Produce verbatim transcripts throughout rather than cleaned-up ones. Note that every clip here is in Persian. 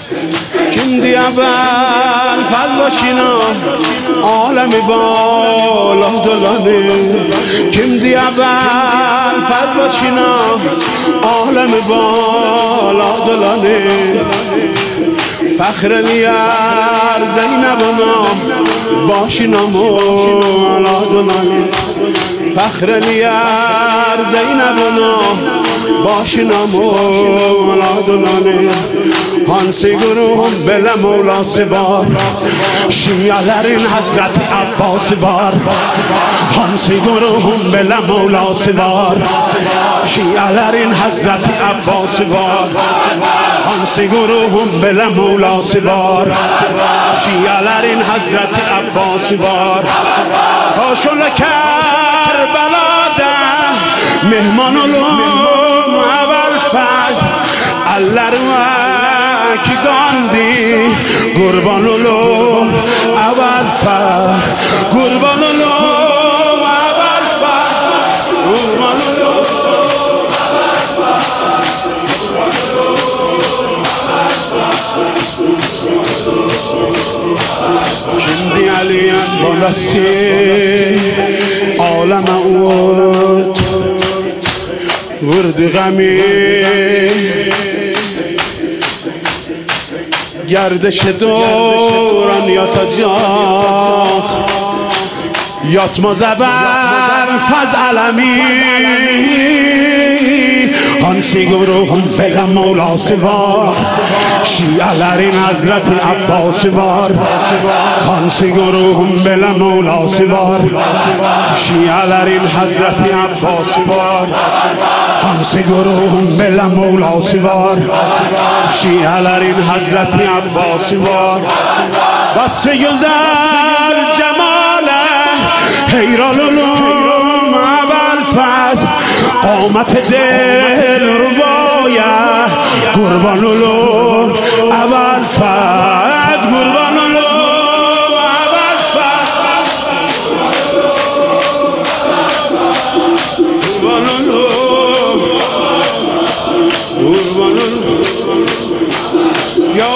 kim دی اول فضل باشینا عالم بالا دلانه kim دی اول فضل باشینا عالم بالا دلانه فخر نیار زینب نام باشینا مولا دلانه فخر نیار زینب نام باشینا مولا دلانه hansi guruhum bele Mevlası var Şialerin Hazreti Abbası var hansi guruhum bele Mevlası var Şialerin Hazreti Abbası var hansi guruhum bele Mevlası var Şialerin Hazreti Abbası var Hoşul Kerbela'da mehman olun evvel faz Allah'ıma ki gandhi kurban olun evvel faz kurban olun evvel faz kurban olun şimdi Ali'nin balası aleme ut vurdu gami گردش دوران یاتacak yatma zeber faz alemi hansi guruhum bele Mevlası var Şialerin Hazreti Abbası var hansi guruhum bele Mevlası var Şialerin Hazreti Abbası var hansi guruhum bele Mevlası var Şialerin Hazreti Abbası var vasfı güzel cemale heyran olun evvel faz قامت دل ربایه قربان olun اول فز قربان olun اول فز قربان olun قربان olun یا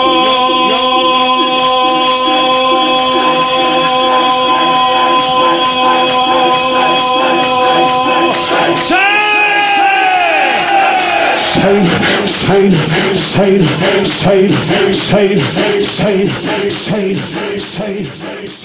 Sayın, sayın, sayın, sayın, sayın, sayın, sayın, sayın, sayın.